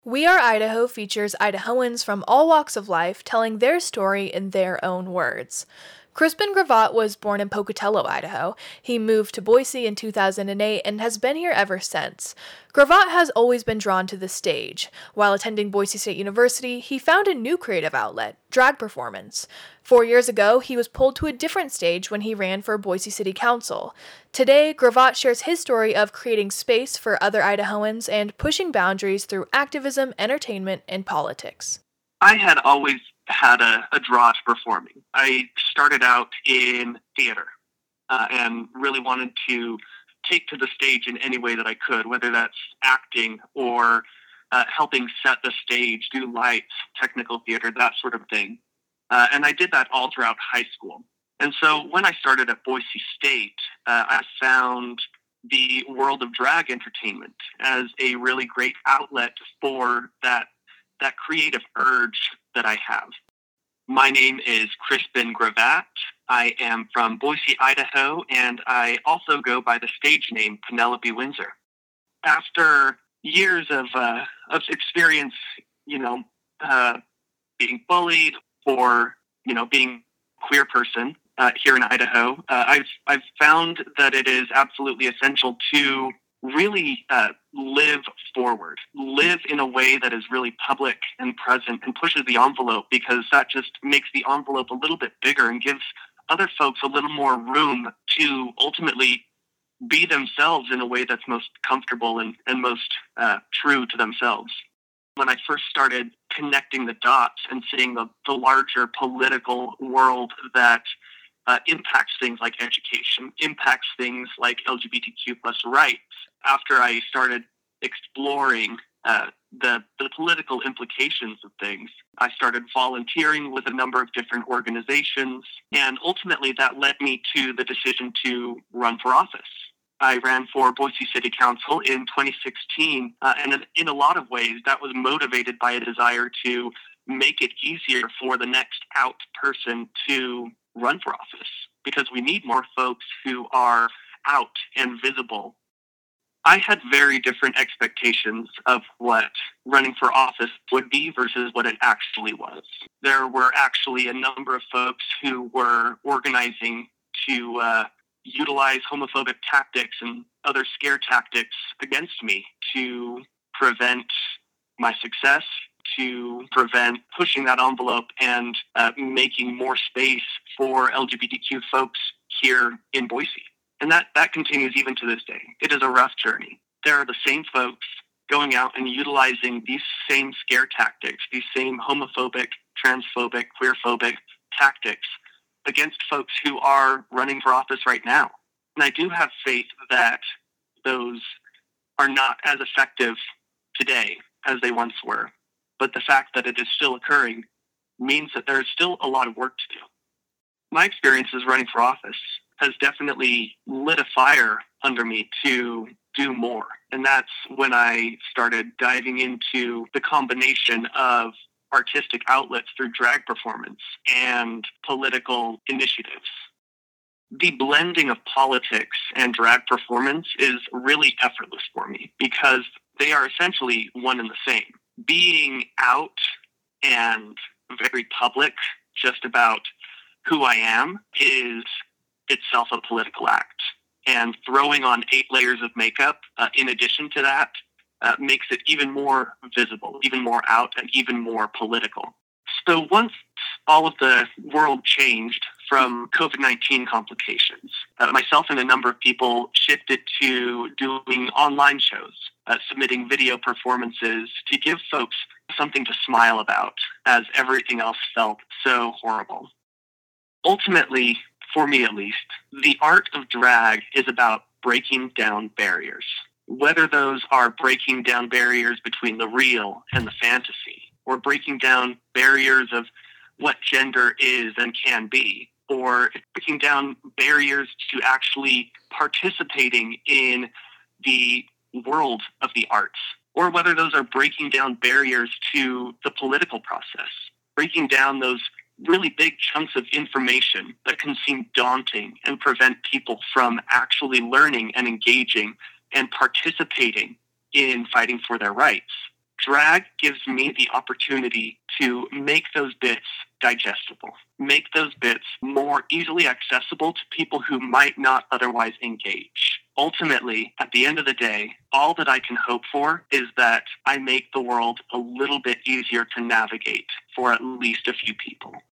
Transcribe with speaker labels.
Speaker 1: We Are Idaho features Idahoans from all walks of life telling their story in their own words. Crispin Gravatt was born in Pocatello, Idaho. He moved to Boise in 2008 and has been here ever since. Gravatt has always been drawn to the stage. While attending Boise State University, he found a new creative outlet, drag performance. 4 years ago, he was pulled to a different stage when he ran for Boise City Council. Today, Gravatt shares his story of creating space for other Idahoans and pushing boundaries through activism, entertainment, and politics.
Speaker 2: I had always had a draw to performing. I started out in theater and really wanted to take to the stage in any way that I could, whether that's acting or helping set the stage, do lights, technical theater, that sort of thing. And I did that all throughout high school. And so when I started at Boise State, I found the world of drag entertainment as a really great outlet for that creative urge that I have. My name is Crispin Gravatt. I am from Boise, Idaho, and I also go by the stage name Penelope Windsor. After years of experience, being bullied or, being a queer person here in Idaho, I've found that it is absolutely essential to really live forward, live in a way that is really public and present and pushes the envelope, because that just makes the envelope a little bit bigger and gives other folks a little more room to ultimately be themselves in a way that's most comfortable and most true to themselves. When I first started connecting the dots and seeing the larger political world that impacts things like education, impacts things like LGBTQ plus rights, after I started exploring the political implications of things, I started volunteering with a number of different organizations, and ultimately that led me to the decision to run for office. I ran for Boise City Council in 2016, and in a lot of ways that was motivated by a desire to make it easier for the next out person to run for office, because we need more folks who are out and visible. I had very different expectations of what running for office would be versus what it actually was. There were actually a number of folks who were organizing to utilize homophobic tactics and other scare tactics against me to prevent my success, to prevent pushing that envelope and making more space for LGBTQ folks here in Boise. And that continues even to this day. It is a rough journey. There are the same folks going out and utilizing these same scare tactics, these same homophobic, transphobic, queerphobic tactics against folks who are running for office right now. And I do have faith that those are not as effective today as they once were. But the fact that it is still occurring means that there is still a lot of work to do. My experiences running for office has definitely lit a fire under me to do more. And that's when I started diving into the combination of artistic outlets through drag performance and political initiatives. The blending of politics and drag performance is really effortless for me because they are essentially one and the same. Being out and very public just about who I am is itself a political act. And throwing on 8 layers of makeup in addition to that makes it even more visible, even more out, and even more political. So once all of the world changed from COVID-19 complications, myself and a number of people shifted to doing online shows, submitting video performances to give folks something to smile about as everything else felt so horrible. Ultimately, for me at least, the art of drag is about breaking down barriers, whether those are breaking down barriers between the real and the fantasy, or breaking down barriers of what gender is and can be, or breaking down barriers to actually participating in the world of the arts, or whether those are breaking down barriers to the political process, breaking down those really big chunks of information that can seem daunting and prevent people from actually learning and engaging and participating in fighting for their rights. Drag gives me the opportunity to make those bits digestible, make those bits more easily accessible to people who might not otherwise engage. Ultimately, at the end of the day, all that I can hope for is that I make the world a little bit easier to navigate for at least a few people.